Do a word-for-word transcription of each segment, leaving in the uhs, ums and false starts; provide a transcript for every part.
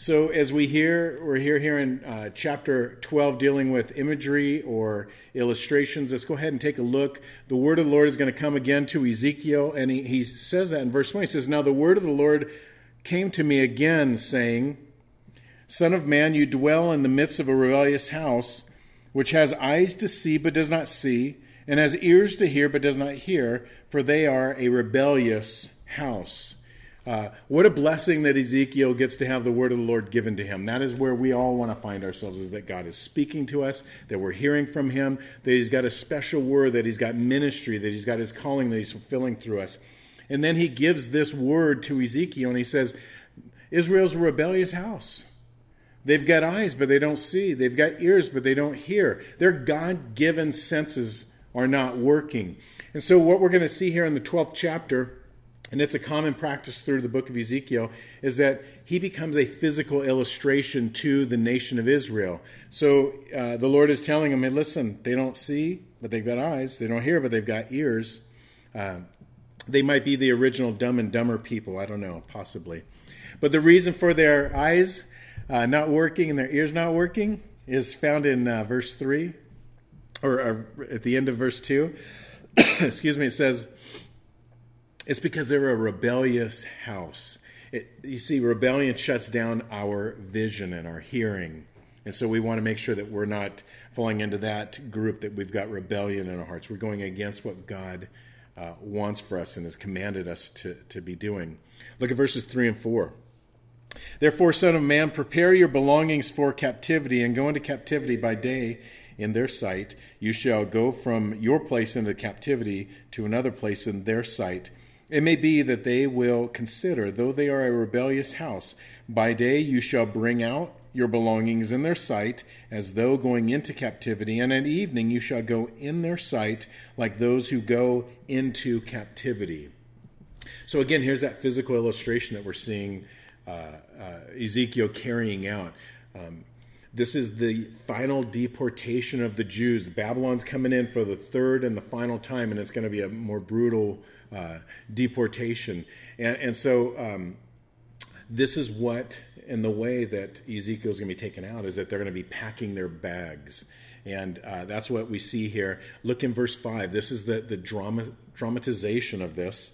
So as we hear, we're here here in uh, chapter twelve dealing with imagery or illustrations. Let's go ahead and take a look. The word of the Lord is going to come again to Ezekiel, and he, he says that in verse twenty. He says, "Now the word of the Lord came to me again, saying, Son of man, you dwell in the midst of a rebellious house, which has eyes to see but does not see, and has ears to hear but does not hear, for they are a rebellious house." Uh, what a blessing that Ezekiel gets to have the word of the Lord given to him. That is where we all want to find ourselves, is that God is speaking to us, that we're hearing from him, that he's got a special word, that he's got ministry, that he's got his calling that he's fulfilling through us. And then he gives this word to Ezekiel, and he says, Israel's a rebellious house. They've got eyes, but they don't see. They've got ears, but they don't hear. Their God-given senses are not working. And so what we're going to see here in the twelfth chapter, and it's a common practice through the book of Ezekiel, is that he becomes a physical illustration to the nation of Israel. So uh, the Lord is telling them, hey, listen, they don't see, but they've got eyes. They don't hear, but they've got ears. Uh, they might be the original Dumb and Dumber people. I don't know, possibly. But the reason for their eyes uh, not working and their ears not working is found in uh, verse three, or, or at the end of verse two. Excuse me, it says, it's because they're a rebellious house. It, you see, rebellion shuts down our vision and our hearing. And so we want to make sure that we're not falling into that group, that we've got rebellion in our hearts. We're going against what God uh, wants for us and has commanded us to, to be doing. Look at verses three and four. Therefore, Son of man, prepare your belongings for captivity, and go into captivity by day in their sight. You shall go from your place into captivity to another place in their sight. It may be that they will consider, though they are a rebellious house, by day you shall bring out your belongings in their sight, as though going into captivity, and at evening you shall go in their sight, like those who go into captivity. So again, here's that physical illustration that we're seeing uh, uh, Ezekiel carrying out. Um, This is the final deportation of the Jews. Babylon's coming in for the third and the final time, and it's going to be a more brutal uh, deportation. And, and so um, this is what, in the way that Ezekiel's going to be taken out, is that they're going to be packing their bags. And uh, that's what we see here. Look in verse five. This is the, the drama, dramatization of this.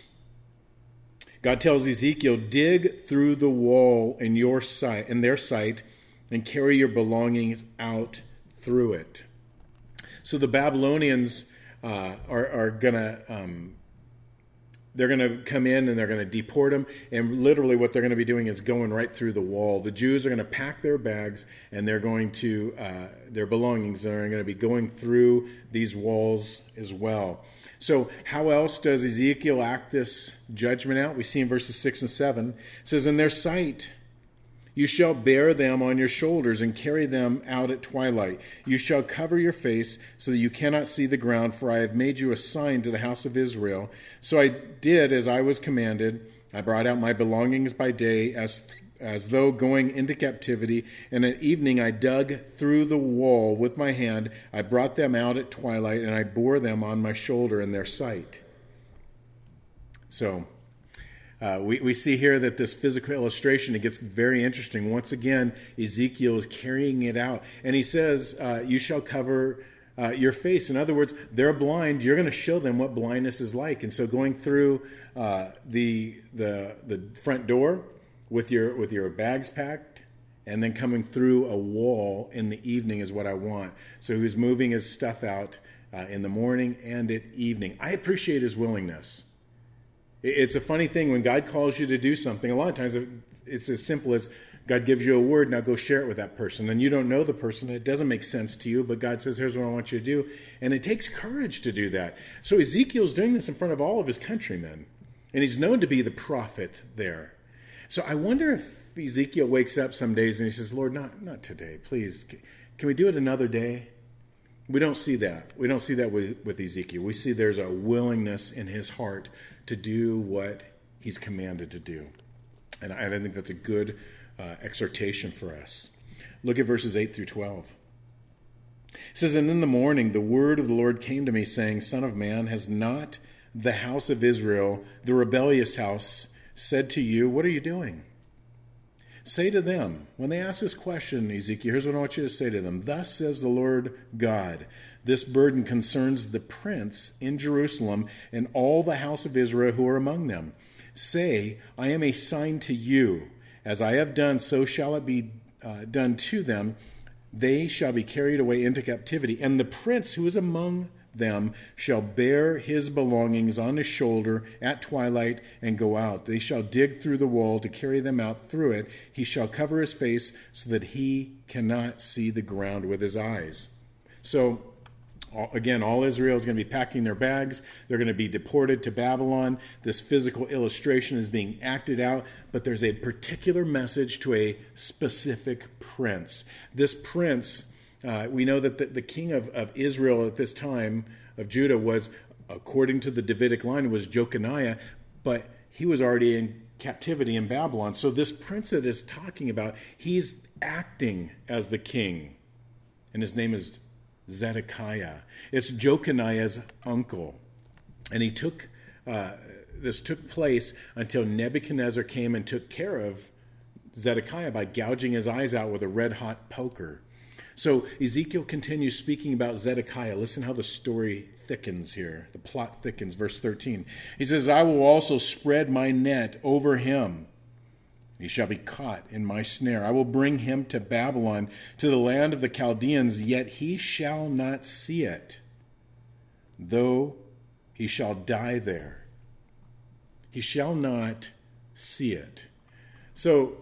God tells Ezekiel, dig through the wall in your sight, in their sight, and carry your belongings out through it. So the Babylonians uh, are, are going to, um, they're going to come in and they're going to deport them. And literally what they're going to be doing is going right through the wall. The Jews are going to pack their bags and they're going to, uh, their belongings are going to be going through these walls as well. So how else does Ezekiel act this judgment out? We see in verses six and seven. It says, in their sight, you shall bear them on your shoulders and carry them out at twilight. You shall cover your face so that you cannot see the ground, for I have made you a sign to the house of Israel. So I did as I was commanded. I brought out my belongings by day as, as though going into captivity, and at evening I dug through the wall with my hand. I brought them out at twilight, and I bore them on my shoulder in their sight. So Uh, we, we see here that this physical illustration, it gets very interesting. Once again, Ezekiel is carrying it out. And he says, uh, you shall cover uh, your face. In other words, they're blind. You're going to show them what blindness is like. And so going through uh, the, the the front door with your with your bags packed, and then coming through a wall in the evening is what I want. So he was moving his stuff out uh, in the morning and at evening. I appreciate his willingness. It's a funny thing when God calls you to do something. A lot of times it's as simple as God gives you a word, now go share it with that person. And you don't know the person. It doesn't make sense to you, but God says, here's what I want you to do. And it takes courage to do that. So Ezekiel's doing this in front of all of his countrymen. And he's known to be the prophet there. So I wonder if Ezekiel wakes up some days and he says, Lord, not, not today, please. Can we do it another day? We don't see that. We don't see that with, with Ezekiel. We see there's a willingness in his heart to do what he's commanded to do. And I, and I think that's a good uh, exhortation for us. Look at verses eight through twelve. It says, and in the morning the word of the Lord came to me, saying, Son of man, has not the house of Israel, the rebellious house, said to you, what are you doing? Say to them, when they ask this question, Ezekiel, here's what I want you to say to them. Thus says the Lord God, this burden concerns the prince in Jerusalem and all the house of Israel who are among them. Say, I am a sign to you. As I have done, so shall it be uh, done to them. They shall be carried away into captivity. And the prince who is among them shall bear his belongings on his shoulder at twilight and go out. They shall dig through the wall to carry them out through it. He shall cover his face so that he cannot see the ground with his eyes. So, again, all Israel is going to be packing their bags. They're going to be deported to Babylon. This physical illustration is being acted out, but there's a particular message to a specific prince. This prince, uh, we know that the, the king of, of Israel at this time, of Judah, was, according to the Davidic line, was Jeconiah, but he was already in captivity in Babylon. So this prince that is talking about, he's acting as the king, and his name is Zedekiah. It's Jeconiah's uncle. And he took, uh, this took place until Nebuchadnezzar came and took care of Zedekiah by gouging his eyes out with a red-hot poker. So Ezekiel continues speaking about Zedekiah. Listen how the story thickens here. The plot thickens. Verse thirteen. He says, I will also spread my net over him. He shall be caught in my snare. I will bring him to Babylon, to the land of the Chaldeans, yet he shall not see it, though he shall die there. He shall not see it. So,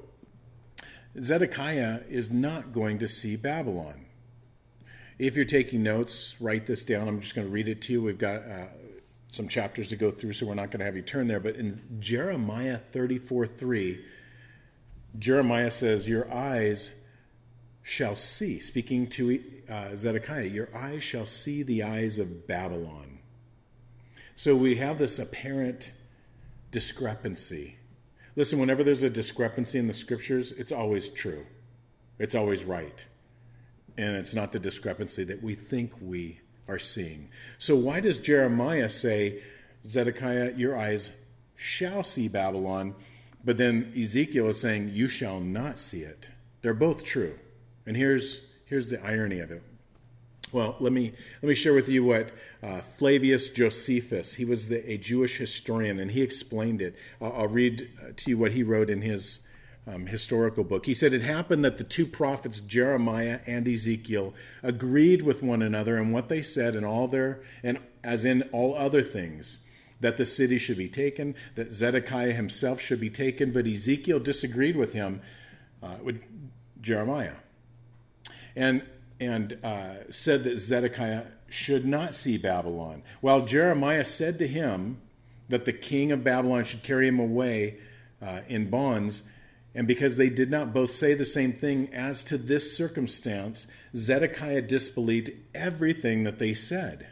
Zedekiah is not going to see Babylon. If you're taking notes, write this down. I'm just going to read it to you. We've got uh, some chapters to go through, so we're not going to have you turn there. But in Jeremiah thirty-four three, Jeremiah says, your eyes shall see, speaking to uh, Zedekiah, your eyes shall see the eyes of Babylon. So we have this apparent discrepancy. Listen, whenever there's a discrepancy in the scriptures, it's always true. It's always right. And it's not the discrepancy that we think we are seeing. So why does Jeremiah say, Zedekiah, your eyes shall see Babylon? But then Ezekiel is saying, you shall not see it. They're both true. And here's here's the irony of it. Well, let me let me share with you what uh, Flavius Josephus, he was the, a Jewish historian, and he explained it. I'll, I'll read to you what he wrote in his um, historical book. He said, it happened that the two prophets, Jeremiah and Ezekiel, agreed with one another in what they said and all their, and as in all other things, that the city should be taken, that Zedekiah himself should be taken, but Ezekiel disagreed with him, uh, with Jeremiah, and and uh, said that Zedekiah should not see Babylon, while Jeremiah said to him that the king of Babylon should carry him away uh, in bonds. And because they did not both say the same thing as to this circumstance, Zedekiah disbelieved everything that they said.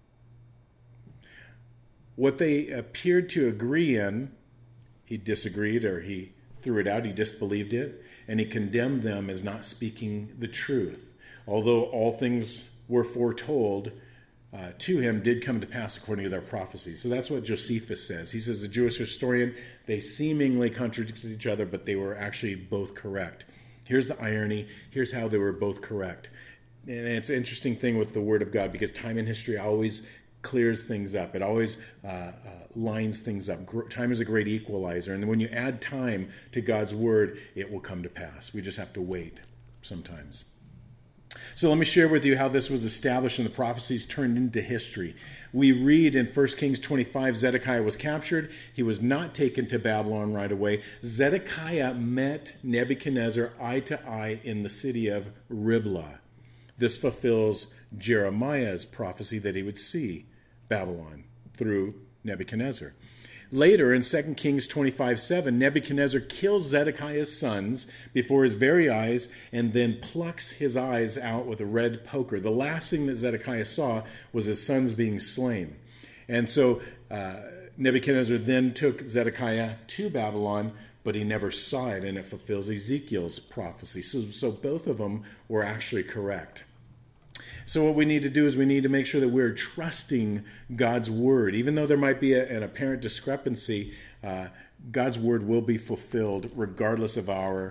What they appeared to agree in, he disagreed, or he threw it out, he disbelieved it, and he condemned them as not speaking the truth. Although all things were foretold uh, to him did come to pass according to their prophecies. So that's what Josephus says. He says, a Jewish historian, they seemingly contradicted each other, but they were actually both correct. Here's the irony. Here's how they were both correct. And it's an interesting thing with the Word of God, because time in history always clears things up. It always uh, uh, lines things up. Time is a great equalizer. And when you add time to God's word, it will come to pass. We just have to wait sometimes. So let me share with you how this was established and the prophecies turned into history. We read in First Kings twenty-five, Zedekiah was captured. He was not taken to Babylon right away. Zedekiah met Nebuchadnezzar eye to eye in the city of Riblah. This fulfills Jeremiah's prophecy that he would see Babylon through Nebuchadnezzar. Later in Second Kings twenty-five seven, Nebuchadnezzar kills Zedekiah's sons before his very eyes and then plucks his eyes out with a red poker. The last thing that Zedekiah saw was his sons being slain. And so uh, Nebuchadnezzar then took Zedekiah to Babylon, but he never saw it, and it fulfills Ezekiel's prophecy. So, so both of them were actually correct. So what we need to do is we need to make sure that we're trusting God's word. Even though there might be a, an apparent discrepancy, uh, God's word will be fulfilled regardless of our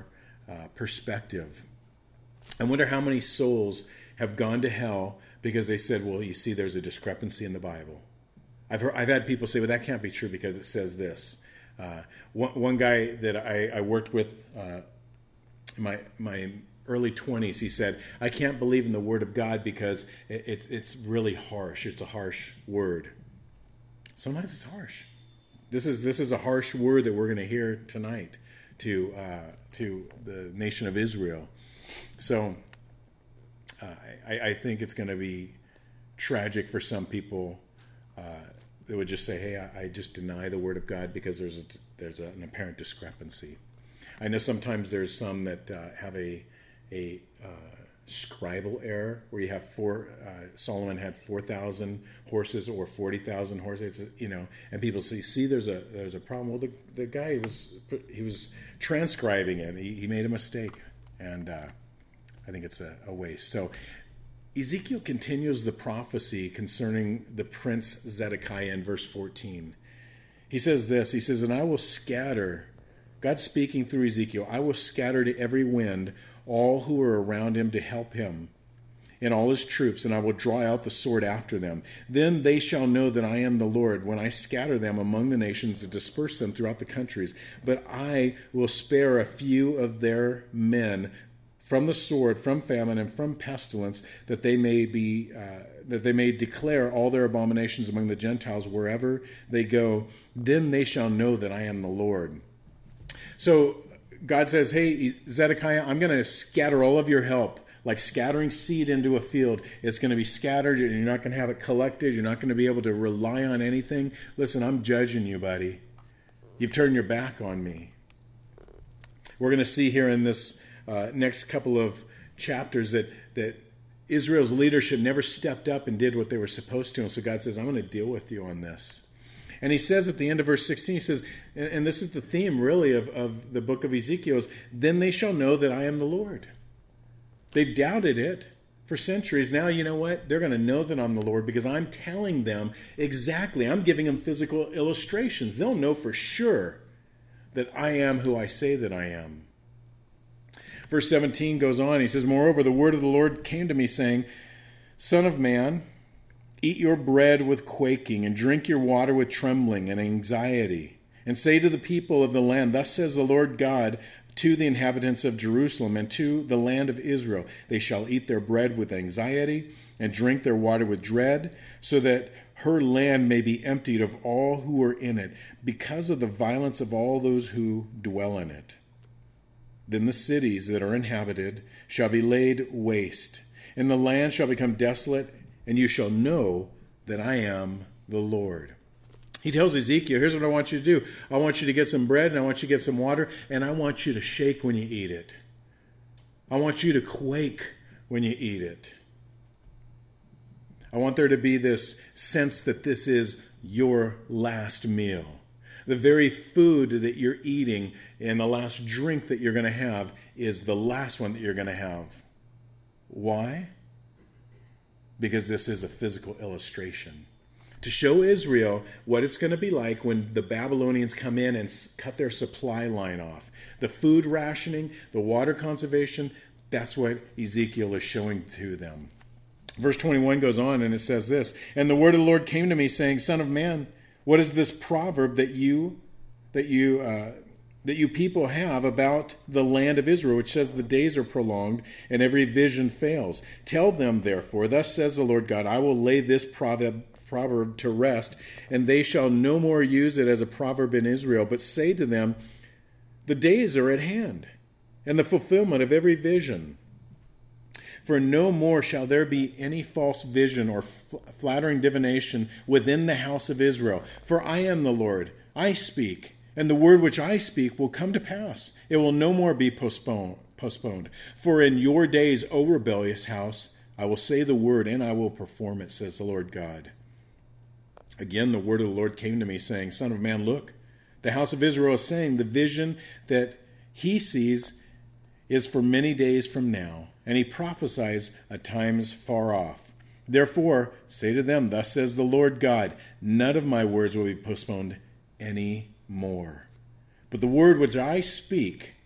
uh, perspective. I wonder how many souls have gone to hell because they said, well, you see, there's a discrepancy in the Bible. I've heard, I've had people say, well, that can't be true because it says this. Uh, one, one guy that I, I worked with uh, in my, my early twenties, he said, I can't believe in the Word of God because it, it's it's really harsh. It's a harsh word. Sometimes it's harsh. This is this is a harsh word that we're going to hear tonight to uh, to the nation of Israel. So uh, I, I think it's going to be tragic for some people uh, that would just say, hey, I, I just deny the Word of God because there's a, there's a, an apparent discrepancy. I know sometimes there's some that uh, have a a uh, scribal error where you have four. Uh, Solomon had four thousand horses or forty thousand horses. You know, and people say, "See, there's a there's a problem." Well, the the guy was he was transcribing it. He, he made a mistake, and uh, I think it's a, a waste. So Ezekiel continues the prophecy concerning the prince Zedekiah in verse fourteen. He says this. He says, "And I will scatter." God speaking through Ezekiel, "I will scatter to every wind all who are around him to help him, and all his troops, and I will draw out the sword after them. Then they shall know that I am the Lord, when I scatter them among the nations and disperse them throughout the countries. But I will spare a few of their men from the sword, from famine, and from pestilence, that they may be uh, that they may declare all their abominations among the Gentiles wherever they go. Then they shall know that I am the Lord." So God says, hey, Zedekiah, I'm going to scatter all of your help, like scattering seed into a field. It's going to be scattered, and you're not going to have it collected. You're not going to be able to rely on anything. Listen, I'm judging you, buddy. You've turned your back on me. We're going to see here in this uh, next couple of chapters that, that Israel's leadership never stepped up and did what they were supposed to. And so God says, I'm going to deal with you on this. And he says at the end of verse sixteen, he says, and this is the theme really of, of the book of Ezekiel, is, then they shall know that I am the Lord. They've doubted it for centuries. Now, you know what? They're going to know that I'm the Lord because I'm telling them exactly. I'm giving them physical illustrations. They'll know for sure that I am who I say that I am. Verse seventeen goes on. He says, moreover, the word of the Lord came to me saying, Son of man, eat your bread with quaking, and drink your water with trembling and anxiety. And say to the people of the land, thus says the Lord God to the inhabitants of Jerusalem and to the land of Israel, they shall eat their bread with anxiety and drink their water with dread, so that her land may be emptied of all who are in it, because of the violence of all those who dwell in it. Then the cities that are inhabited shall be laid waste, and the land shall become desolate, and you shall know that I am the Lord. He tells Ezekiel, here's what I want you to do. I want you to get some bread, and I want you to get some water, and I want you to shake when you eat it. I want you to quake when you eat it. I want there to be this sense that this is your last meal. The very food that you're eating and the last drink that you're going to have is the last one that you're going to have. Why? Because this is a physical illustration. To show Israel what it's going to be like when the Babylonians come in and cut their supply line off. The food rationing, the water conservation, that's what Ezekiel is showing to them. Verse twenty-one goes on and it says this, and the word of the Lord came to me saying, Son of man, what is this proverb that you that you uh, that you people have about the land of Israel, which says the days are prolonged and every vision fails? Tell them, therefore, thus says the Lord God, I will lay this proverb, proverb to rest, and they shall no more use it as a proverb in Israel, but say to them, the days are at hand, and the fulfillment of every vision. For no more shall there be any false vision or flattering divination within the house of Israel. For I am the Lord, I speak, and the word which I speak will come to pass. It will no more be postponed. postponed. For in your days, O rebellious house, I will say the word, and I will perform it, says the Lord God. Again, the word of the Lord came to me, saying, Son of man, look, the house of Israel is saying, the vision that he sees is for many days from now, and he prophesies a times far off. Therefore, say to them, thus says the Lord God, none of my words will be postponed any more. But the word which I speak,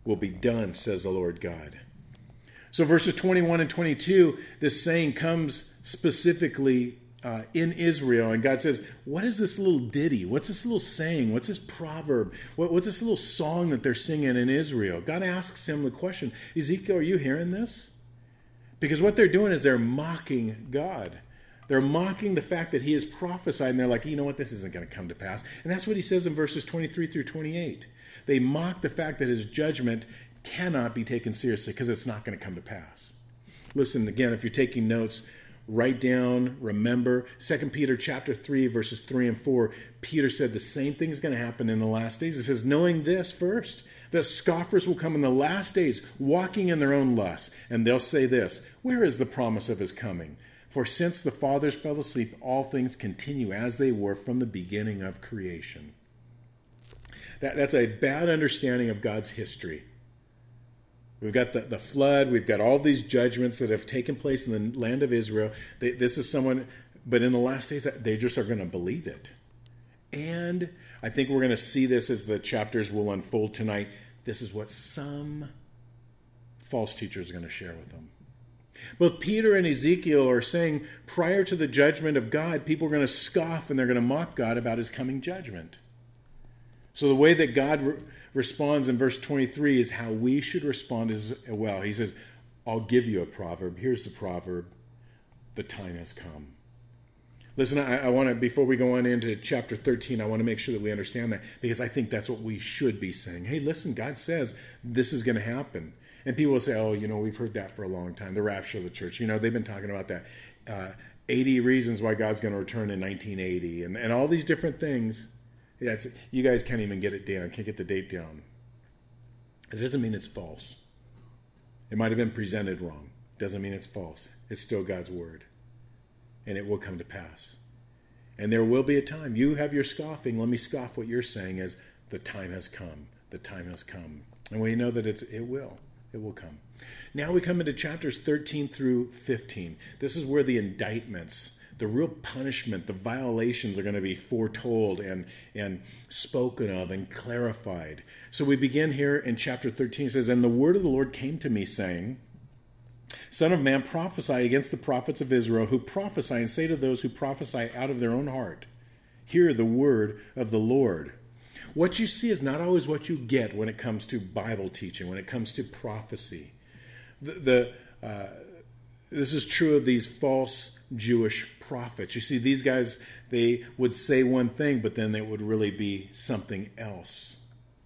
will be done, says the Lord God. So verses twenty-one and twenty-two, this saying comes specifically uh, in Israel. And God says, what is this little ditty? What's this little saying? What's this proverb? What, what's this little song that they're singing in Israel? God asks him the question, Ezekiel, are you hearing this? Because what they're doing is they're mocking God. They're mocking the fact that he has prophesied, and they're like, you know what, this isn't going to come to pass. And that's what he says in verses twenty-three through twenty-eight. They mock the fact that his judgment cannot be taken seriously because it's not going to come to pass. Listen, again, if you're taking notes, write down, remember, Second Peter chapter three, verses three and four, Peter said the same thing is going to happen in the last days. It says, knowing this first, that scoffers will come in the last days, walking in their own lusts, and they'll say this, where is the promise of his coming? For since the fathers fell asleep, all things continue as they were from the beginning of creation. That, that's a bad understanding of God's history. We've got the, the flood. We've got all these judgments that have taken place in the land of Israel. They, this is someone, but in the last days, they just are going to believe it. And I think we're going to see this as the chapters will unfold tonight. This is what some false teachers are going to share with them. Both Peter and Ezekiel are saying prior to the judgment of God, people are going to scoff and they're going to mock God about his coming judgment. So the way that God re- responds in verse twenty-three is how we should respond as well. He says, I'll give you a proverb. Here's the proverb. The time has come. Listen, I, I want to, before we go on into chapter thirteen, I want to make sure that we understand that, because I think that's what we should be saying. Hey, listen, God says this is going to happen. And people will say, oh, you know, we've heard that for a long time. The rapture of the church. You know, they've been talking about that. Uh, eighty reasons why God's going to return in nineteen eighty. And, and all these different things. Yeah, it's, you guys can't even get it down. Can't get the date down. It doesn't mean it's false. It might have been presented wrong. It doesn't mean it's false. It's still God's word. And it will come to pass. And there will be a time. You have your scoffing. Let me scoff what you're saying is the time has come. The time has come. And we know that it's, it will. It will come. Now we come into chapters thirteen through fifteen. This is where the indictments, the real punishment, the violations are going to be foretold and, and spoken of and clarified. So we begin here in chapter thirteen. It says, and the word of the Lord came to me, saying, Son of man, prophesy against the prophets of Israel who prophesy, and say to those who prophesy out of their own heart, hear the word of the Lord. What you see is not always what you get when it comes to Bible teaching, when it comes to prophecy. The, the uh, this is true of these false Jewish prophets. You see, these guys, they would say one thing, but then it would really be something else.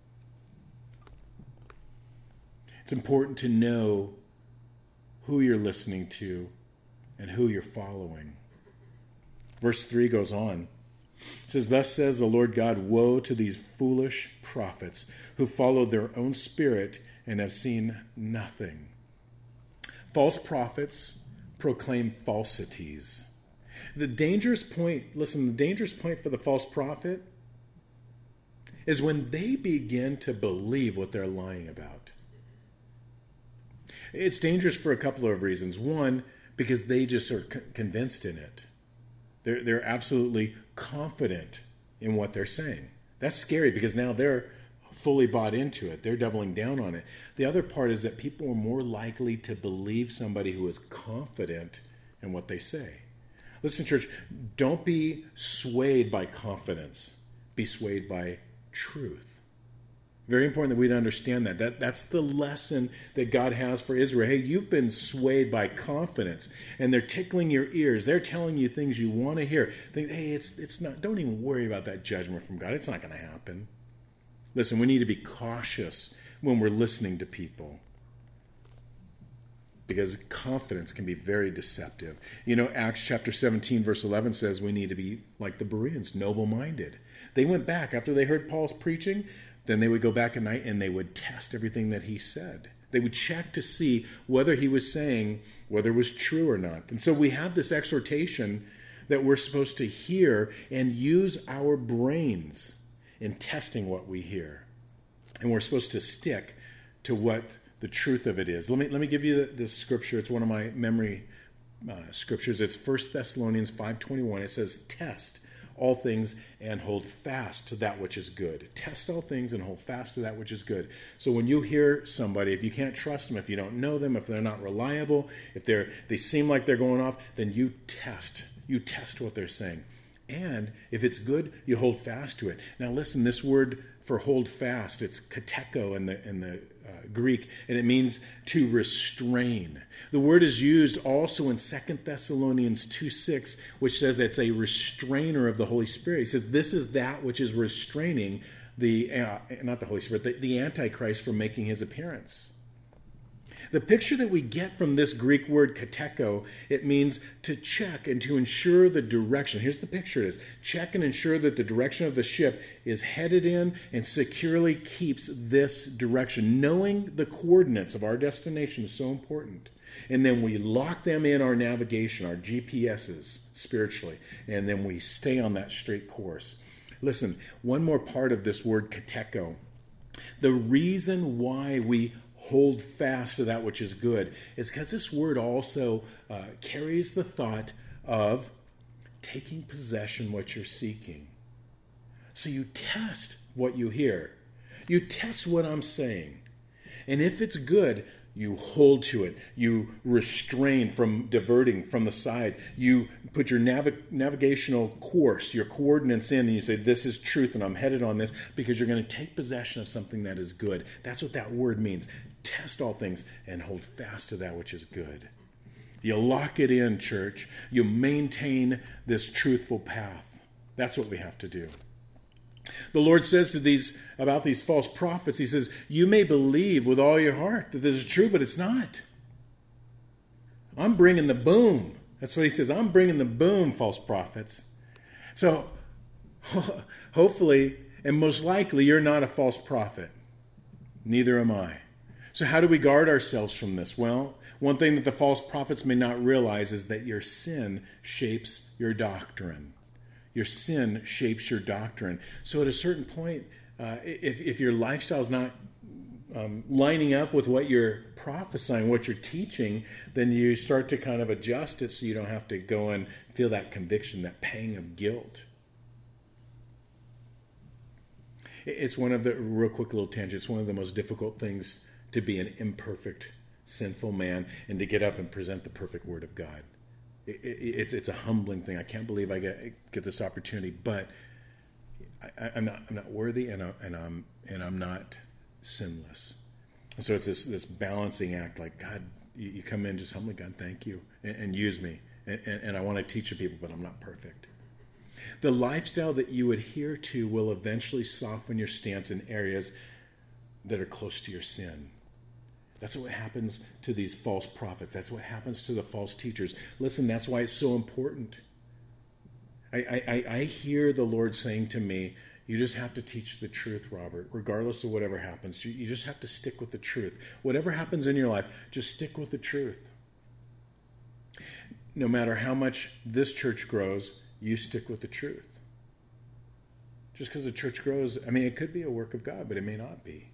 It's important to know who you're listening to and who you're following. Verse three goes on. It says, thus says the Lord God, woe to these foolish prophets who follow their own spirit and have seen nothing. False prophets proclaim falsities. The dangerous point, listen, the dangerous point for the false prophet is when they begin to believe what they're lying about. It's dangerous for a couple of reasons. One, because they just are c- convinced in it. They're, they're absolutely confident in what they're saying. That's scary because now they're fully bought into it. They're doubling down on it. The other part is that people are more likely to believe somebody who is confident in what they say. Listen, church, don't be swayed by confidence. Be swayed by truth. Very important that we'd understand that. that. That's the lesson that God has for Israel. Hey, you've been swayed by confidence, and they're tickling your ears. They're telling you things you want to hear. Think, hey, it's it's not. Don't even worry about that judgment from God. It's not going to happen. Listen, we need to be cautious when we're listening to people, because confidence can be very deceptive. You know, Acts chapter seventeen, verse eleven says we need to be like the Bereans, noble-minded. They went back after they heard Paul's preaching. Then they would go back at night and they would test everything that he said. They would check to see whether he was saying, whether it was true or not. And so we have this exhortation that we're supposed to hear and use our brains in testing what we hear. And we're supposed to stick to what the truth of it is. Let me let me give you this scripture. It's one of my memory uh, scriptures. It's First Thessalonians five twenty-one. It says, test all things and hold fast to that which is good. Test all things and hold fast to that which is good. So when you hear somebody, if you can't trust them, if you don't know them, if they're not reliable, if they're they seem like they're going off, then you test. You test what they're saying. And if it's good, you hold fast to it. Now listen, this word for hold fast, it's kateko in the in the uh, Greek, and it means to restrain. The word is used also in Second Thessalonians two six, which says it's a restrainer of the Holy Spirit. He says this is that which is restraining the, uh, not the Holy Spirit, the, the Antichrist from making his appearance. The picture that we get from this Greek word kateko, it means to check and to ensure the direction. Here's the picture it is. Check and ensure that the direction of the ship is headed in and securely keeps this direction. Knowing the coordinates of our destination is so important. And then we lock them in our navigation, our G P S's spiritually, and then we stay on that straight course. Listen, one more part of this word kateko. The reason why we hold fast to that which is good is because this word also uh, carries the thought of taking possession what you're seeking. So you test what you hear. You test what I'm saying. And if it's good, you hold to it. You restrain from diverting from the side. You put your nav- navigational course, your coordinates in, and you say, this is truth and I'm headed on this, because you're going to take possession of something that is good. That's what that word means. Test all things and hold fast to that which is good. You lock it in, church. You maintain this truthful path. That's what we have to do. The Lord says to these about these false prophets, he says, you may believe with all your heart that this is true, but it's not. I'm bringing the boom. That's what he says. I'm bringing the boom, false prophets. So hopefully and most likely you're not a false prophet. Neither am I. So how do we guard ourselves from this? Well, one thing that the false prophets may not realize is that your sin shapes your doctrine. Your sin shapes your doctrine. So at a certain point, uh, if, if your lifestyle is not um, lining up with what you're prophesying, what you're teaching, then you start to kind of adjust it so you don't have to go and feel that conviction, that pang of guilt. It's one of the, real quick little tangent, it's one of the most difficult things to be an imperfect, sinful man and to get up and present the perfect word of God. It, it, it's it's a humbling thing. I can't believe I get get this opportunity, but I, I'm not I'm not worthy, and I, and I'm and I'm not sinless. And so it's this this balancing act. Like, God, you, you come in just humbly, God, thank you, and, and use me, and, and, and I want to teach the people, but I'm not perfect. The lifestyle that you adhere to will eventually soften your stance in areas that are close to your sin. That's what happens to these false prophets. That's what happens to the false teachers. Listen, that's why it's so important. I, I, I hear the Lord saying to me, you just have to teach the truth, Robert, regardless of whatever happens. You, you just have to stick with the truth. Whatever happens in your life, just stick with the truth. No matter how much this church grows, you stick with the truth. Just because the church grows, I mean, it could be a work of God, but it may not be.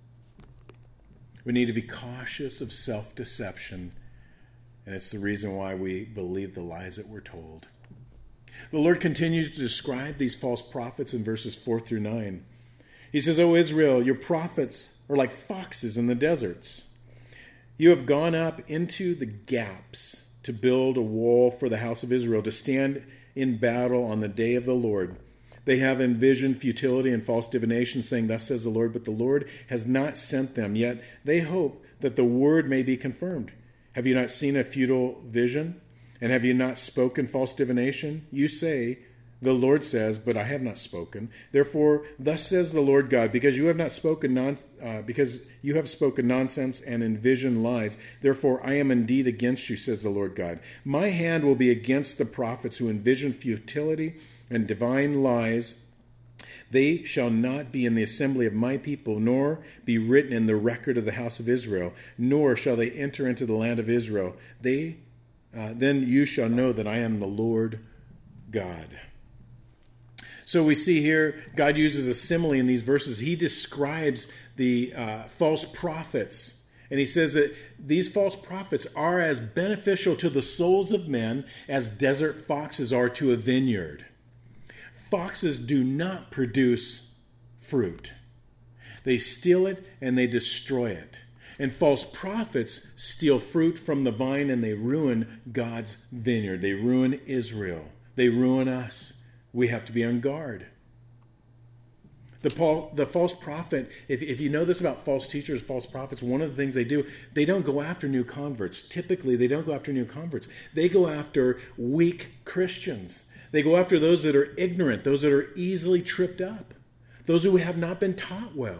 We need to be cautious of self-deception, and it's the reason why we believe the lies that we're told. The Lord continues to describe these false prophets in verses four through nine. He says, O Israel, your prophets are like foxes in the deserts. You have gone up into the gaps to build a wall for the house of Israel, to stand in battle on the day of the Lord. They have envisioned futility and false divination, saying, thus says the Lord, but the Lord has not sent them. Yet they hope that the word may be confirmed. Have you not seen a futile vision? And have you not spoken false divination? You say, the Lord says, but I have not spoken. Therefore, thus says the Lord God, because you have not spoken non, uh, because you have spoken nonsense and envisioned lies. Therefore, I am indeed against you, says the Lord God. My hand will be against the prophets who envision futility and divine lies. They shall not be in the assembly of my people, nor be written in the record of the house of Israel, nor shall they enter into the land of Israel. They, uh, then you shall know that I am the Lord God. So we see here, God uses a simile in these verses. He describes the uh, false prophets. And he says that these false prophets are as beneficial to the souls of men as desert foxes are to a vineyard. Foxes do not produce fruit. They steal it and they destroy it. And false prophets steal fruit from the vine and they ruin God's vineyard. They ruin Israel. They ruin us. We have to be on guard. The, Paul, the false prophet, if, if you know this about false teachers, false prophets, one of the things they do, they don't go after new converts. Typically, they don't go after new converts. They go after weak Christians. They go after those that are ignorant, those that are easily tripped up, those who have not been taught well.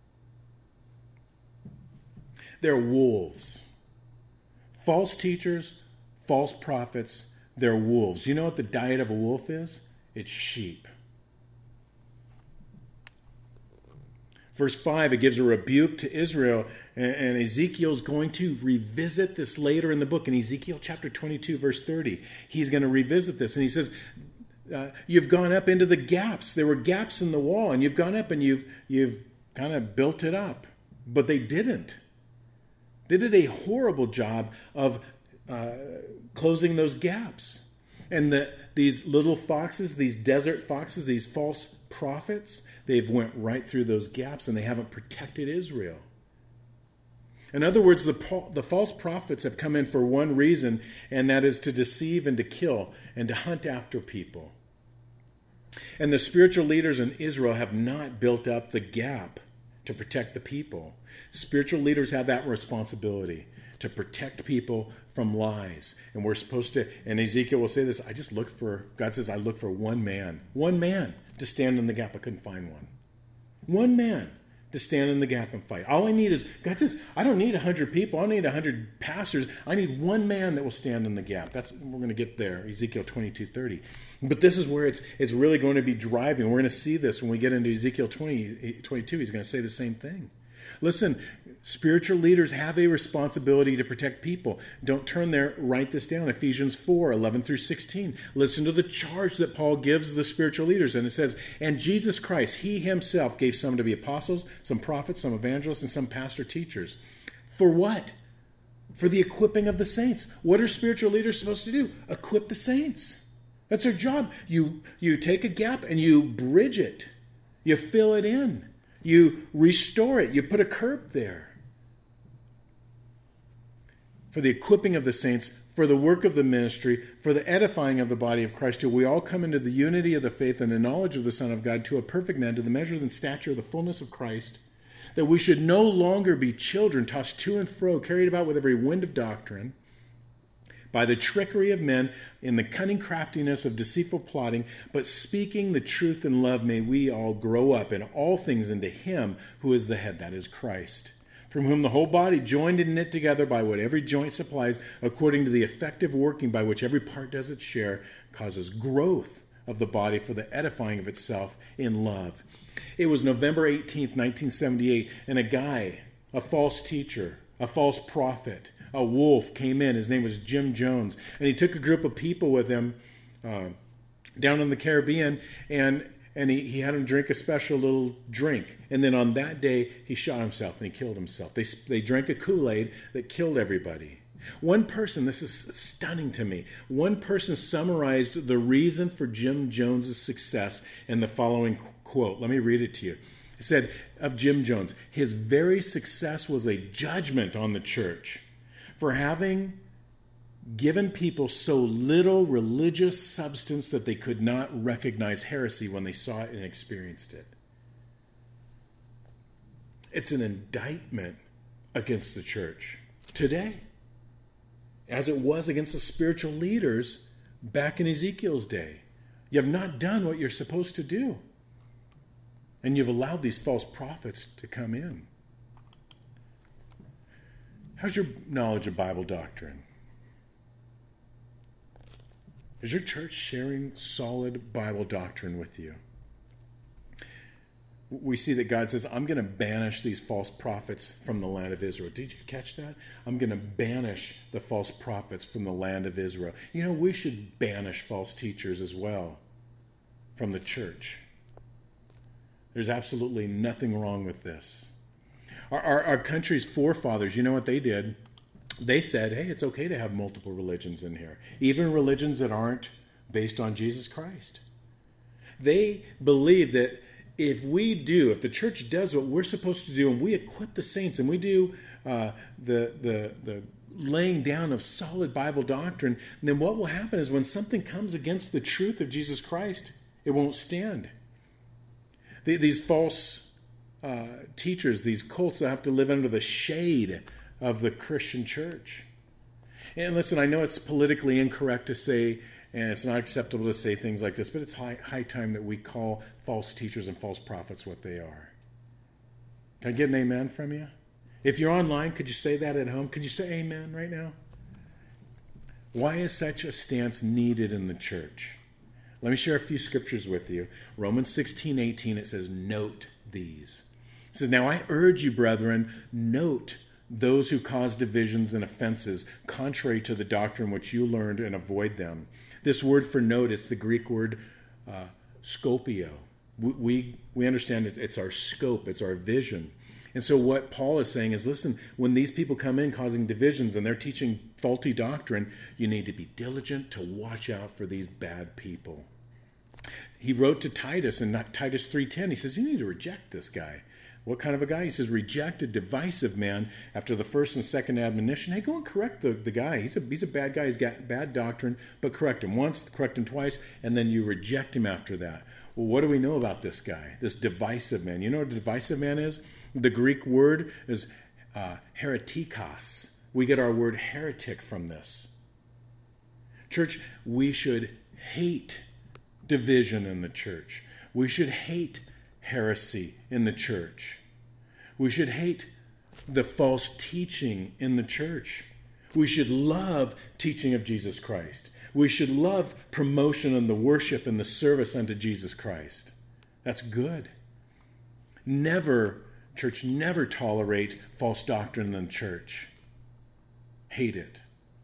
They're wolves. False teachers, false prophets, they're wolves. You know what the diet of a wolf is? It's sheep. Verse five, it gives a rebuke to Israel, and, and Ezekiel's going to revisit this later in the book. In Ezekiel chapter twenty-two, verse thirty, he's going to revisit this, and he says, uh, you've gone up into the gaps. There were gaps in the wall, and you've gone up and you've, you've kind of built it up. But they didn't. They did a horrible job of uh, closing those gaps. And the, these little foxes, these desert foxes, these false prophets, they've went right through those gaps and they haven't protected Israel. In other words, the, the false prophets have come in for one reason, and that is to deceive and to kill and to hunt after people. And the spiritual leaders in Israel have not built up the gap to protect the people. Spiritual leaders have that responsibility to protect people from lies. And we're supposed to, and Ezekiel will say this, I just look for, God says, I look for one man, one man to stand in the gap. I couldn't find one. One man to stand in the gap and fight. All I need is, God says, I don't need a hundred people. I don't need a hundred pastors. I need one man that will stand in the gap. That's, we're going to get there, Ezekiel twenty-two thirty. But this is where it's it's really going to be driving. We're going to see this when we get into Ezekiel twenty, twenty-two. He's going to say the same thing. Listen, spiritual leaders have a responsibility to protect people. Don't turn there. Write this down. Ephesians four, eleven through sixteen. Listen to the charge that Paul gives the spiritual leaders. And it says, and Jesus Christ, he himself gave some to be apostles, some prophets, some evangelists, and some pastor teachers. For what? For the equipping of the saints. What are spiritual leaders supposed to do? Equip the saints. That's their job. You, you take a gap and you bridge it. You fill it in. You restore it. You put a curb there. For the equipping of the saints, for the work of the ministry, for the edifying of the body of Christ, till we all come into the unity of the faith and the knowledge of the Son of God, to a perfect man, to the measure and stature of the fullness of Christ, that we should no longer be children tossed to and fro, carried about with every wind of doctrine, by the trickery of men, in the cunning craftiness of deceitful plotting, but speaking the truth in love, may we all grow up in all things into him who is the head, that is Christ, from whom the whole body, joined and knit together by what every joint supplies, according to the effective working by which every part does its share, causes growth of the body for the edifying of itself in love. It was November eighteenth, nineteen seventy-eight, and a guy, a false teacher, a false prophet, a wolf came in. His name was Jim Jones. And he took a group of people with him uh, down in the Caribbean, and and he, he had them drink a special little drink. And then on that day, he shot himself and he killed himself. They, they drank a Kool-Aid that killed everybody. One person, this is stunning to me, one person summarized the reason for Jim Jones's success in the following quote. Let me read it to you. It said of Jim Jones, his very success was a judgment on the church for having given people so little religious substance that they could not recognize heresy when they saw it and experienced it. It's an indictment against the church today, as it was against the spiritual leaders back in Ezekiel's day. You have not done what you're supposed to do, and you've allowed these false prophets to come in. How's your knowledge of Bible doctrine? Is your church sharing solid Bible doctrine with you? We see that God says, I'm going to banish these false prophets from the land of Israel. Did you catch that? I'm going to banish the false prophets from the land of Israel. You know, we should banish false teachers as well from the church. There's absolutely nothing wrong with this. Our, our, our country's forefathers, you know what they did? They said, hey, it's okay to have multiple religions in here, even religions that aren't based on Jesus Christ. They believe that if we do, if the church does what we're supposed to do, and we equip the saints, and we do uh, the the the laying down of solid Bible doctrine, then what will happen is when something comes against the truth of Jesus Christ, it won't stand. The, these false uh, teachers, these cults that have to live under the shade of the Christian church. And listen, I know it's politically incorrect to say, and it's not acceptable to say things like this, but it's high, high time that we call false teachers and false prophets what they are. Can I get an amen from you? If you're online, could you say that at home? Could you say amen right now? Why is such a stance needed in the church? Let me share a few scriptures with you. Romans sixteen eighteen, it says, note these. It says, now I urge you, brethren, note those who cause divisions and offenses contrary to the doctrine which you learned, and avoid them. This word for note is the Greek word uh, scopio. We, we, we understand it, it's our scope, it's our vision. And so what Paul is saying is, listen, when these people come in causing divisions and they're teaching faulty doctrine, you need to be diligent to watch out for these bad people. He wrote to Titus in Titus three ten, he says, you need to reject this guy. What kind of a guy? He says, reject a divisive man after the first and second admonition. Hey, go and correct the, the guy. He's a, he's a bad guy. He's got bad doctrine, but correct him once, correct him twice, and then you reject him after that. Well, what do we know about this guy, this divisive man? You know what a divisive man is? The Greek word is uh, heretikos. We get our word heretic from this. Church, we should hate division in the church. We should hate heresy in the church. We should hate the false teaching in the church. We should love teaching of Jesus Christ. We should love promotion and the worship and the service unto Jesus Christ. That's good. Never, church, never tolerate false doctrine in the church. Hate it.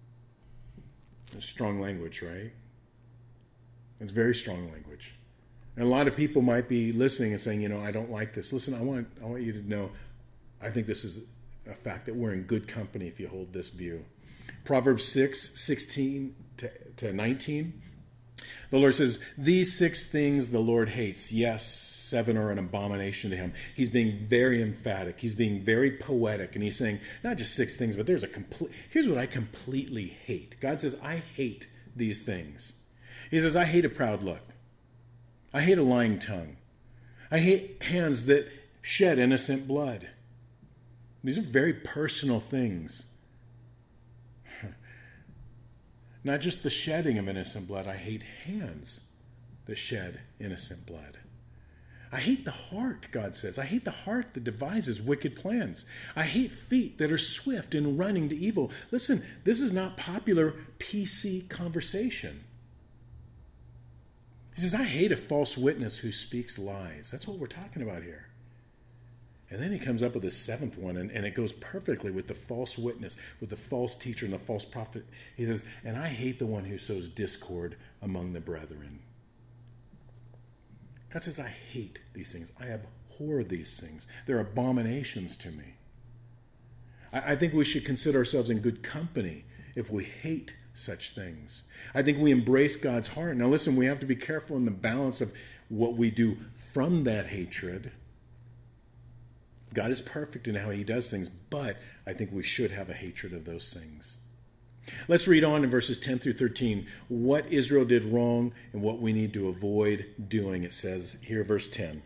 It's strong language, right? It's very strong language. And a lot of people might be listening and saying, you know, I don't like this. Listen, I want I want you to know, I think this is a fact that we're in good company if you hold this view. Proverbs six, sixteen to nineteen. The Lord says, these six things the Lord hates. Yes, seven are an abomination to him. He's being very emphatic. He's being very poetic. And he's saying, not just six things, but there's a complete, here's what I completely hate. God says, I hate these things. He says, I hate a proud look. I hate a lying tongue. I hate hands that shed innocent blood. These are very personal things. Not just the shedding of innocent blood. I hate hands that shed innocent blood. I hate the heart, God says. I hate the heart that devises wicked plans. I hate feet that are swift in running to evil. Listen, this is not popular P C conversation. He says, I hate a false witness who speaks lies. That's what we're talking about here. And then he comes up with the seventh one, and, and it goes perfectly with the false witness, with the false teacher and the false prophet. He says, and I hate the one who sows discord among the brethren. God says, I hate these things. I abhor these things. They're abominations to me. I, I think we should consider ourselves in good company if we hate such things. I think we embrace God's heart. Now listen, we have to be careful in the balance of what we do from that hatred. God is perfect in how he does things, but I think we should have a hatred of those things. Let's read on in verses ten through thirteen what Israel did wrong and what we need to avoid doing. It says here, verse ten.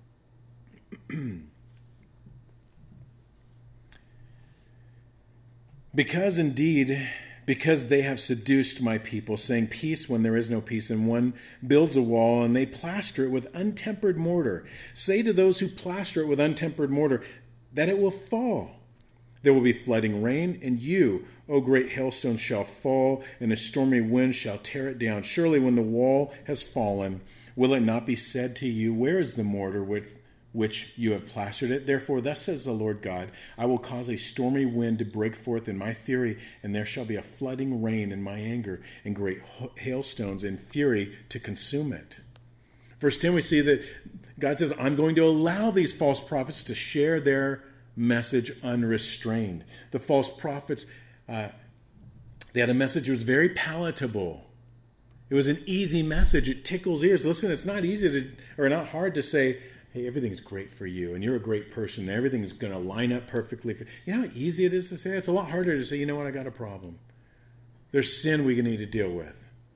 Because indeed, because they have seduced my people, saying peace when there is no peace, and one builds a wall, and they plaster it with untempered mortar. Say to those who plaster it with untempered mortar that it will fall. There will be flooding rain, and you, O great hailstones, shall fall, and a stormy wind shall tear it down. Surely when the wall has fallen, will it not be said to you, where is the mortar with which you have plastered it? Therefore, thus says the Lord God, I will cause a stormy wind to break forth in my fury, and there shall be a flooding rain in my anger, and great hailstones in fury to consume it. Verse ten, we see that God says, I'm going to allow these false prophets to share their message unrestrained. The false prophets, uh, they had a message that was very palatable. It was an easy message. It tickles ears. Listen, it's not easy to, or not hard to say, hey, everything's great for you, and you're a great person, and everything's going to line up perfectly for you. You know how easy it is to say? It's a lot harder to say, you know what, I got a problem. There's sin we need to deal with.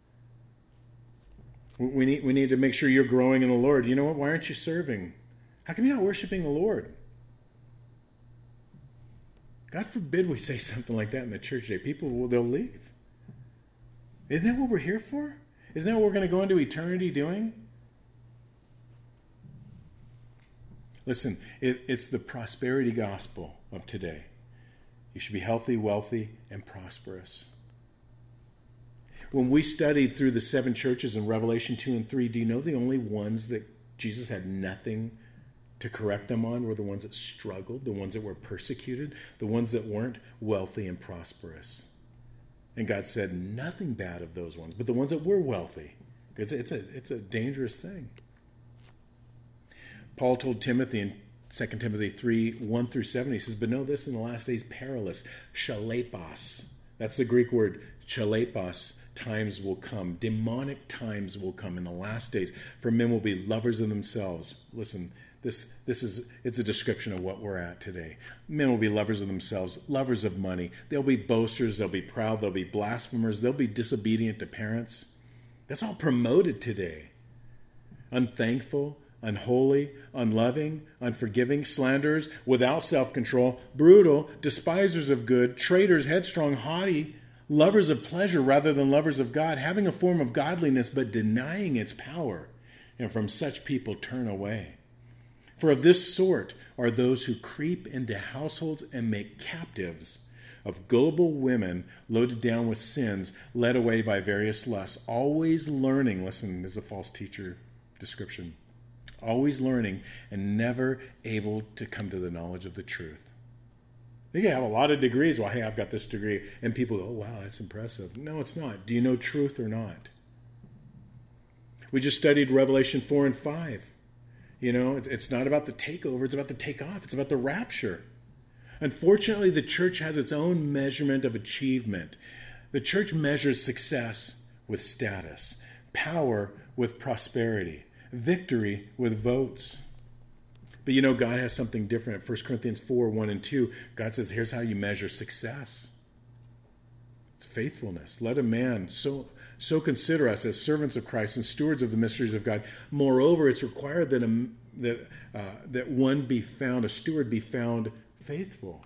We need, we need to make sure you're growing in the Lord. You know what? Why aren't you serving? How come you're not worshiping the Lord? God forbid we say something like that in the church today. People, will they'll leave. Isn't that what we're here for? Isn't that what we're going to go into eternity doing? Listen, it, it's the prosperity gospel of today. You should be healthy, wealthy, and prosperous. When we studied through the seven churches in Revelation two and three, do you know the only ones that Jesus had nothing to correct them on were the ones that struggled, the ones that were persecuted, the ones that weren't wealthy and prosperous? And God said nothing bad of those ones, but the ones that were wealthy. It's a, it's a, it's a dangerous thing. Paul told Timothy in Second Timothy three, one through seven, he says, but know this, in the last days, perilous, chalepos. That's the Greek word, chalepos. Times will come. Demonic times will come in the last days. For men will be lovers of themselves. Listen, this this is it's a description of what we're at today. Men will be lovers of themselves, lovers of money. They'll be boasters. They'll be proud. They'll be blasphemers. They'll be disobedient to parents. That's all promoted today. Unthankful, unholy, unloving, unforgiving, slanderers, without self-control, brutal, despisers of good, traitors, headstrong, haughty, lovers of pleasure rather than lovers of God, having a form of godliness but denying its power. And from such people turn away. For of this sort are those who creep into households and make captives of gullible women loaded down with sins, led away by various lusts, always learning. Listen, this is a false teacher description. Always learning and never able to come to the knowledge of the truth. You can have a lot of degrees. Well, hey, I've got this degree. And people go, oh, wow, that's impressive. No, it's not. Do you know truth or not? We just studied Revelation four and five. You know, it's not about the takeover. It's about the takeoff. It's about the rapture. Unfortunately, the church has its own measurement of achievement. The church measures success with status, power with prosperity, victory with votes. But you know, God has something different. First Corinthians four, one and two, God says, here's how you measure success. It's faithfulness. Let a man so, so consider us as servants of Christ and stewards of the mysteries of God. Moreover, it's required that, a, that, uh, that one be found, a steward be found faithful.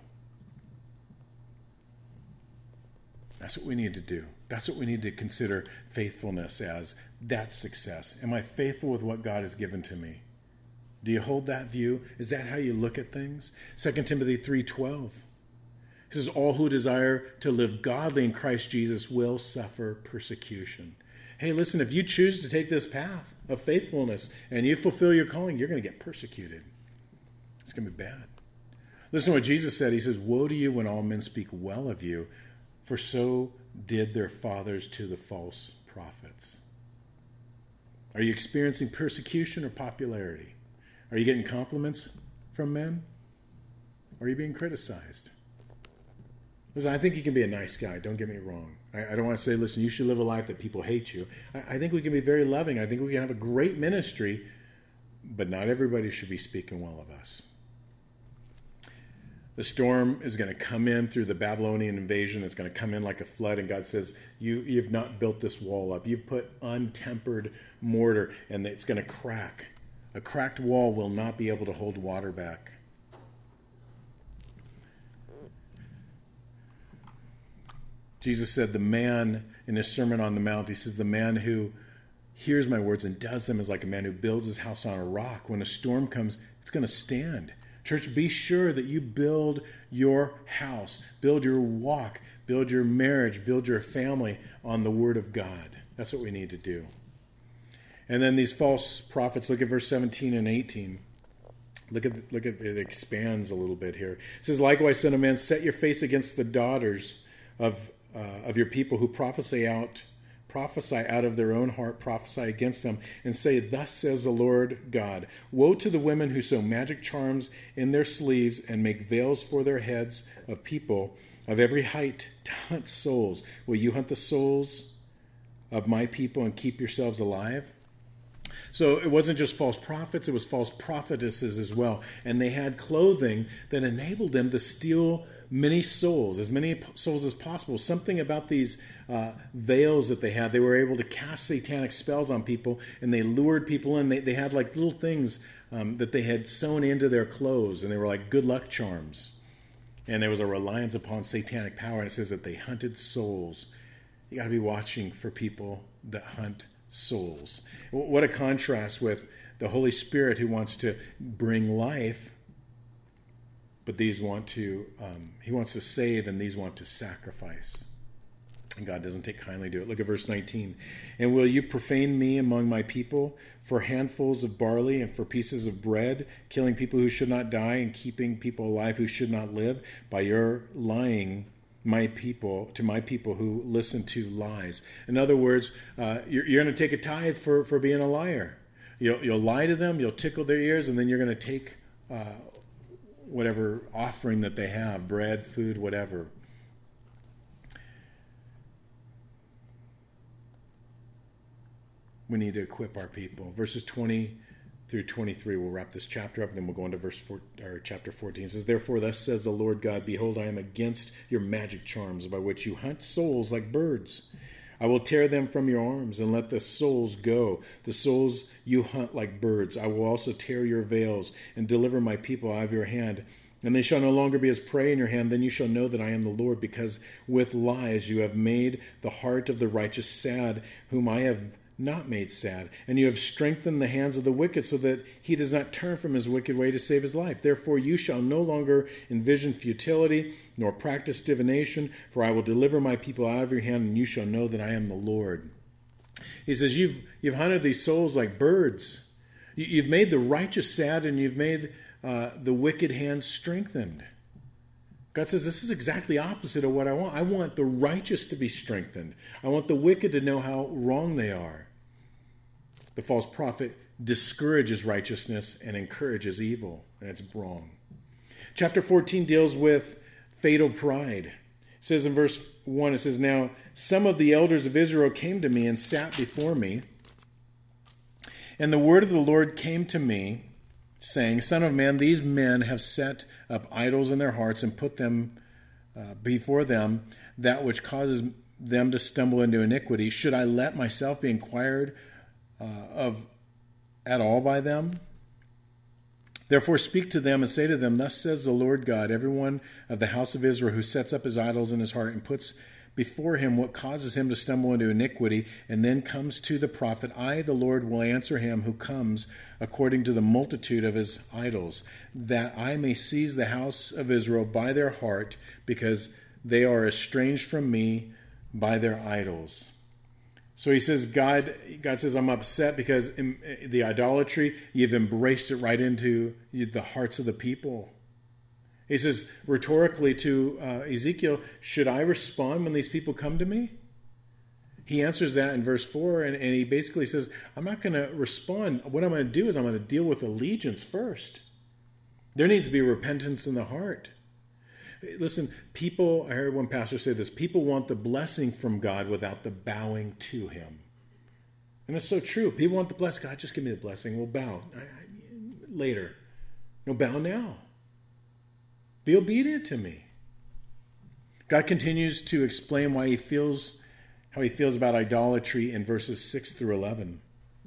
That's what we need to do. That's what we need to consider faithfulness as. That's success. Am I faithful with what God has given to me? Do you hold that view? Is that how you look at things? Second Timothy three twelve. It says, all who desire to live godly in Christ Jesus will suffer persecution. Hey, listen, if you choose to take this path of faithfulness and you fulfill your calling, you're going to get persecuted. It's going to be bad. Listen to what Jesus said. He says, woe to you when all men speak well of you, for so did their fathers to the false prophets. Are you experiencing persecution or popularity? Are you getting compliments from men? Or are you being criticized? Listen, I think you can be a nice guy. Don't get me wrong. I, I don't want to say, listen, you should live a life that people hate you. I, I think we can be very loving. I think we can have a great ministry, but not everybody should be speaking well of us. The storm is going to come in through the Babylonian invasion. It's going to come in like a flood, and God says, you, you've not built this wall up. You've put untempered mortar, and it's going to crack. A cracked wall will not be able to hold water back. Jesus said the man, in his Sermon on the Mount, he says, the man who hears my words and does them is like a man who builds his house on a rock. When a storm comes, it's going to stand. Church, be sure that you build your house, build your walk, build your marriage, build your family on the Word of God. That's what we need to do. And then these false prophets, look at verse seventeen and eighteen. Look at, look at it expands a little bit here. It says, likewise, son of man, set your face against the daughters of uh, of your people who prophesy out, prophesy out of their own heart, prophesy against them, and say, thus says the Lord God, woe to the women who sew magic charms in their sleeves and make veils for their heads of people of every height to hunt souls. Will you hunt the souls of my people and keep yourselves alive. So it wasn't just false prophets, it was false prophetesses as well. And they had clothing that enabled them to steal many souls, as many souls as possible. Something about these uh, veils that they had, they were able to cast satanic spells on people, and they lured people in. They, they had like little things um, that they had sewn into their clothes, and they were like good luck charms. And there was a reliance upon satanic power, and it says that they hunted souls. You got to be watching for people that hunt souls. What a contrast with the Holy Spirit who wants to bring life, but these want to, um, he wants to save, and these want to sacrifice. And God doesn't take kindly to it. Look at verse nineteen. And will you profane me among my people for handfuls of barley and for pieces of bread, killing people who should not die and keeping people alive who should not live? By your lying my people, to my people who listen to lies. In other words, uh, you're, you're going to take a tithe for, for being a liar. You'll, you'll lie to them, you'll tickle their ears, and then you're going to take uh, whatever offering that they have, bread, food, whatever. We need to equip our people. Verses twenty through twenty-three, we'll wrap this chapter up, and then we'll go into verse four, or chapter fourteen. It says, therefore, thus says the Lord God, behold, I am against your magic charms, by which you hunt souls like birds. I will tear them from your arms, and let the souls go, the souls you hunt like birds. I will also tear your veils, and deliver my people out of your hand. And they shall no longer be as prey in your hand. Then you shall know that I am the Lord, because with lies you have made the heart of the righteous sad, whom I have not made sad, and you have strengthened the hands of the wicked, so that he does not turn from his wicked way to save his life. Therefore you shall no longer envision futility, nor practice divination, for I will deliver my people out of your hand, and you shall know that I am the Lord. He says, you've you've hunted these souls like birds. You, you've made the righteous sad, and you've made uh, the wicked hands strengthened. God says, this is exactly opposite of what I want. I want the righteous to be strengthened. I want the wicked to know how wrong they are. The false prophet discourages righteousness and encourages evil, and it's wrong. Chapter fourteen deals with fatal pride. It says in verse one, it says, now some of the elders of Israel came to me and sat before me, and the word of the Lord came to me, saying, Son of man, these men have set up idols in their hearts and put them uh, before them that which causes them to stumble into iniquity. Should I let myself be inquired uh, of at all by them? Therefore speak to them and say to them, thus says the Lord God, everyone of the house of Israel who sets up his idols in his heart and puts before him what causes him to stumble into iniquity, and then comes to the prophet, I, the Lord, will answer him who comes according to the multitude of his idols, that I may seize the house of Israel by their heart, because they are estranged from me by their idols. So he says, God, God says, I'm upset because in the idolatry, you've embraced it right into the hearts of the people. He says rhetorically to uh, Ezekiel, should I respond when these people come to me? He answers that in verse four, and, and he basically says, I'm not going to respond. What I'm going to do is I'm going to deal with allegiance first. There needs to be repentance in the heart. Listen, people, I heard one pastor say this, people want the blessing from God without the bowing to him. And it's so true. People want the blessing. God, just give me the blessing. We'll bow I, I, later. No, bow now. Be obedient to me. God continues to explain why he feels, how he feels about idolatry in verses six through eleven.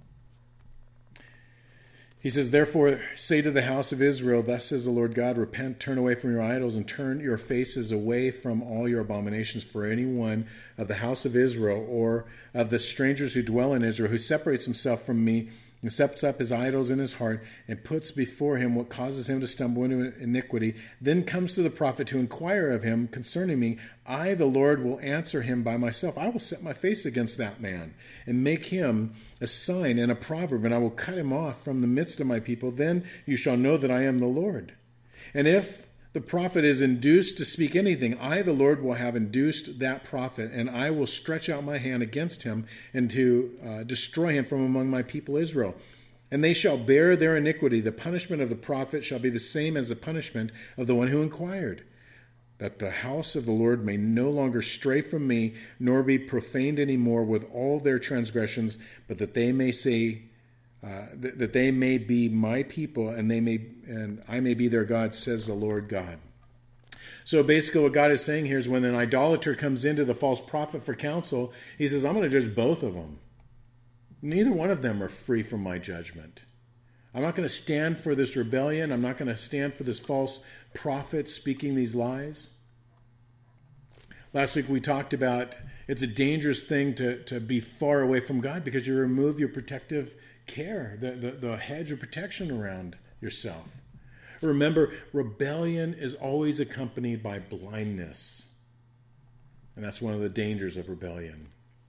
He says, therefore say to the house of Israel, thus says the Lord God, repent, turn away from your idols, and turn your faces away from all your abominations. For anyone of the house of Israel, or of the strangers who dwell in Israel, who separates himself from me, and sets up his idols in his heart, and puts before him what causes him to stumble into iniquity, then comes to the prophet to inquire of him concerning me, I, the Lord, will answer him by myself. I will set my face against that man, and make him a sign and a proverb, and I will cut him off from the midst of my people. Then you shall know that I am the Lord. And if the prophet is induced to speak anything, I, the Lord, will have induced that prophet, and I will stretch out my hand against him and to uh, destroy him from among my people Israel. And they shall bear their iniquity. The punishment of the prophet shall be the same as the punishment of the one who inquired. that the house of the Lord may no longer stray from me, nor be profaned any more with all their transgressions, but that they may say, uh, th- that they may be my people, and they may, and I may be their God, says the Lord God. So basically what God is saying here is when an idolater comes into the false prophet for counsel, he says, I'm going to judge both of them. Neither one of them are free from my judgment. I'm not going to stand for this rebellion. I'm not going to stand for this false prophet speaking these lies. Last week we talked about it's a dangerous thing to, to be far away from God because you remove your protective care, the, the, the hedge of protection around yourself. Remember, rebellion is always accompanied by blindness. And that's one of the dangers of rebellion.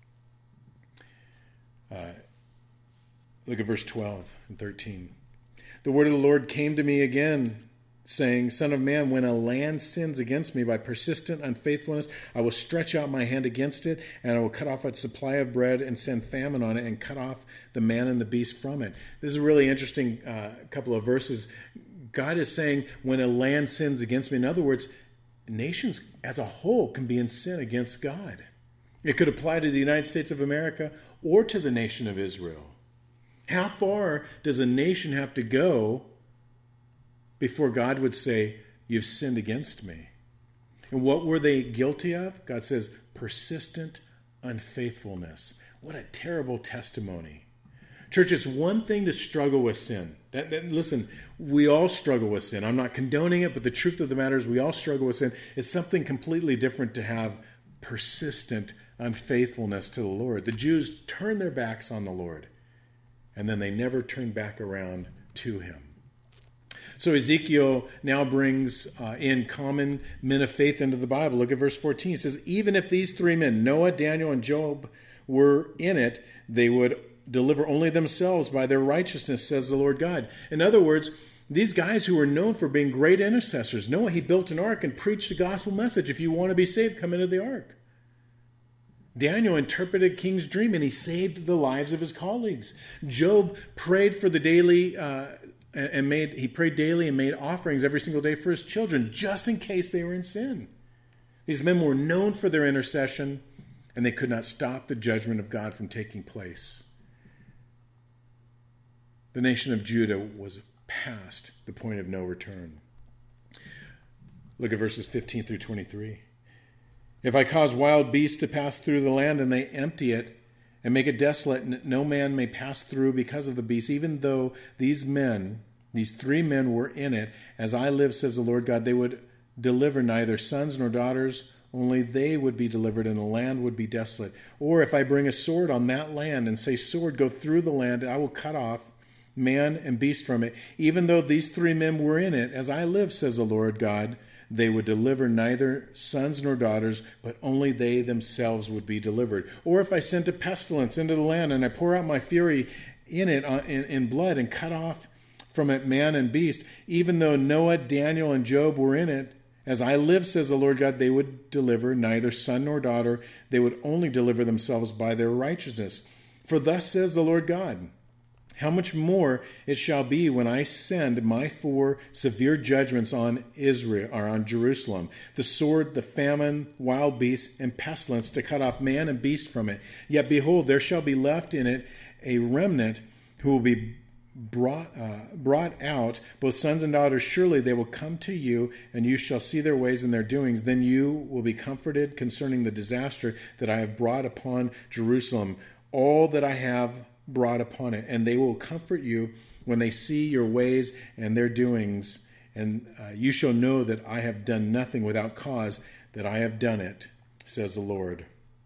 Uh, look at verse twelve and thirteen. The word of the Lord came to me again, saying, Son of man, when a land sins against me by persistent unfaithfulness, I will stretch out my hand against it, and I will cut off its supply of bread and send famine on it and cut off the man and the beast from it. This is a really interesting uh, couple of verses. God is saying when a land sins against me, in other words, nations as a whole can be in sin against God. It could apply to the United States of America or to the nation of Israel. How far does a nation have to go before God would say, you've sinned against me? And what were they guilty of? God says, persistent unfaithfulness. What a terrible testimony. Church, it's one thing to struggle with sin. That, that, listen, we all struggle with sin. I'm not condoning it, but the truth of the matter is we all struggle with sin. It's something completely different to have persistent unfaithfulness to the Lord. The Jews turned their backs on the Lord, and then they never turned back around to him. So Ezekiel now brings uh, in common men of faith into the Bible. Look at verse fourteen. It says, even if these three men, Noah, Daniel, and Job, were in it, they would deliver only themselves by their righteousness, says the Lord God. In other words, these guys who were known for being great intercessors, Noah, he built an ark and preached the gospel message. If you want to be saved, come into the ark. Daniel interpreted king's dream and he saved the lives of his colleagues. Job prayed for the daily uh, and made he prayed daily and made offerings every single day for his children, just in case they were in sin. These men were known for their intercession, and they could not stop the judgment of God from taking place. The nation of Judah was past the point of no return. Look at verses fifteen through twenty-three. If I cause wild beasts to pass through the land and they empty it and make it desolate, and no man may pass through because of the beasts, even though these men, these three men were in it, as I live, says the Lord God, they would deliver neither sons nor daughters, only they would be delivered, and the land would be desolate. Or if I bring a sword on that land and say, sword, go through the land, I will cut off man and beast from it. Even though these three men were in it, as I live, says the Lord God, they would deliver neither sons nor daughters, but only they themselves would be delivered. Or if I send a pestilence into the land and I pour out my fury in it in, in blood and cut off from it man and beast, even though Noah, Daniel, and Job were in it, as I live, says the Lord God, they would deliver neither son nor daughter. They would only deliver themselves by their righteousness. For thus says the Lord God, how much more it shall be when I send my four severe judgments on Israel, or on Jerusalem, the sword, the famine, wild beasts, and pestilence, to cut off man and beast from it. Yet behold, there shall be left in it a remnant who will be brought uh, brought out, both sons and daughters. Surely they will come to you, and you shall see their ways and their doings. Then you will be comforted concerning the disaster that I have brought upon Jerusalem, all that I have brought upon it, and they will comfort you when they see your ways and their doings, and uh, you shall know that I have done nothing without cause, that I have done it, says the Lord.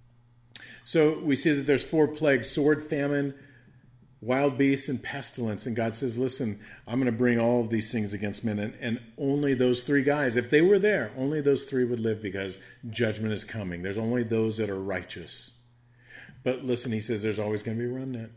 So we see that there's four plagues: sword, famine, wild beasts, and pestilence. And God says, listen, I'm going to bring all of these things against men, and, and only those three guys, if they were there, only those three would live, because judgment is coming. There's only those that are righteous. But listen, he says there's always going to be a remnant.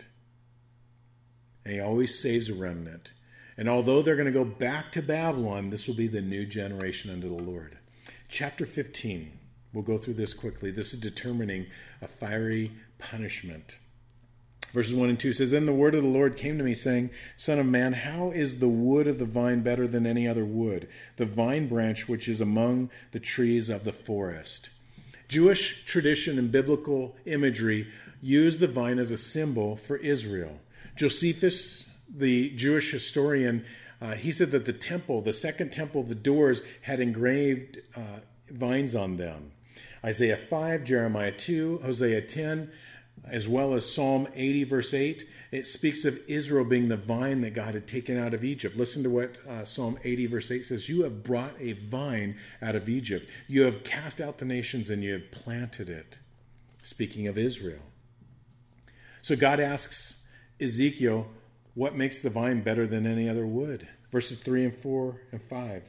And he always saves a remnant. And although they're going to go back to Babylon, this will be the new generation unto the Lord. Chapter fifteen. We'll go through this quickly. This is determining a fiery punishment. Verses one and two says, Then the word of the Lord came to me, saying, Son of man, how is the wood of the vine better than any other wood, the vine branch which is among the trees of the forest? Jewish tradition and biblical imagery use the vine as a symbol for Israel. Josephus, the Jewish historian, uh, he said that the temple, the second temple, the doors had engraved uh, vines on them. Isaiah five, Jeremiah two, Hosea ten, as well as Psalm eighty, verse eight, it speaks of Israel being the vine that God had taken out of Egypt. Listen to what uh, Psalm eighty, verse eight says. You have brought a vine out of Egypt. You have cast out the nations and you have planted it. Speaking of Israel. So God asks Ezekiel, what makes the vine better than any other wood? Verses three and four and five.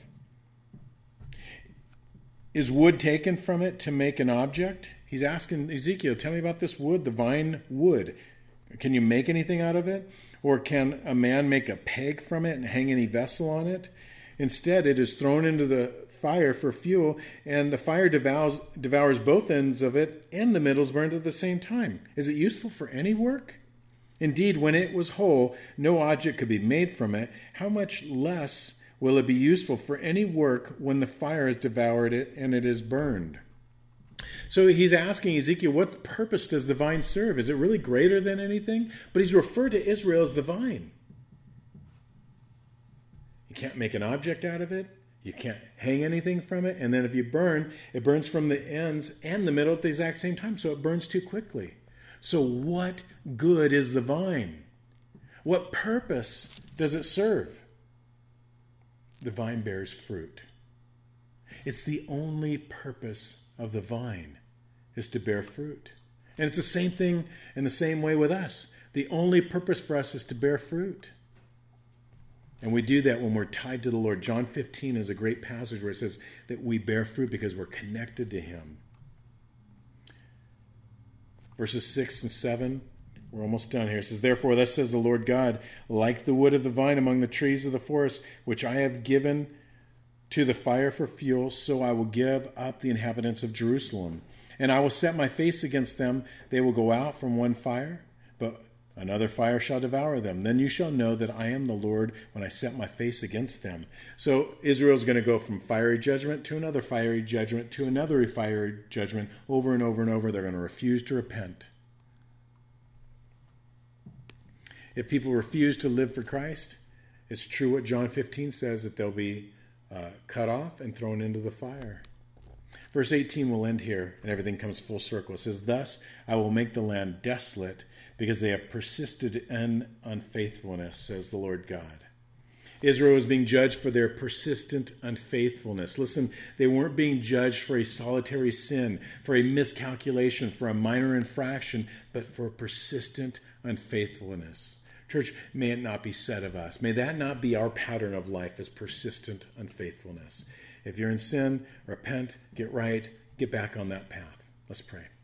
Is wood taken from it to make an object? He's asking Ezekiel, tell me about this wood, the vine wood. Can you make anything out of it? Or can a man make a peg from it and hang any vessel on it? Instead, it is thrown into the fire for fuel, and the fire devours, devours both ends of it, and the middle is burned at the same time. Is it useful for any work? Indeed, when it was whole, no object could be made from it. How much less will it be useful for any work when the fire has devoured it and it is burned? So he's asking Ezekiel, what purpose does the vine serve? Is it really greater than anything? But he's referred to Israel as the vine. You can't make an object out of it. You can't hang anything from it. And then if you burn, it burns from the ends and the middle at the exact same time. So it burns too quickly. So what good is the vine? What purpose does it serve? The vine bears fruit. It's the only purpose of the vine is to bear fruit. And it's the same thing in the same way with us. The only purpose for us is to bear fruit. And we do that when we're tied to the Lord. John fifteen is a great passage where it says that we bear fruit because we're connected to Him. Verses six and seven, we're almost done here. It says, Therefore, thus says the Lord God, like the wood of the vine among the trees of the forest, which I have given to the fire for fuel, so I will give up the inhabitants of Jerusalem. And I will set my face against them. They will go out from one fire, but another fire shall devour them. Then you shall know that I am the Lord when I set my face against them. So Israel's going to go from fiery judgment to another fiery judgment to another fiery judgment over and over and over. They're going to refuse to repent. If people refuse to live for Christ, it's true what John fifteen says, that they'll be uh, cut off and thrown into the fire. Verse eighteen will end here, and everything comes full circle. It says, Thus I will make the land desolate, because they have persisted in unfaithfulness, says the Lord God. Israel was being judged for their persistent unfaithfulness. Listen, they weren't being judged for a solitary sin, for a miscalculation, for a minor infraction, but for persistent unfaithfulness. Church, may it not be said of us. May that not be our pattern of life, as persistent unfaithfulness. If you're in sin, repent, get right, get back on that path. Let's pray.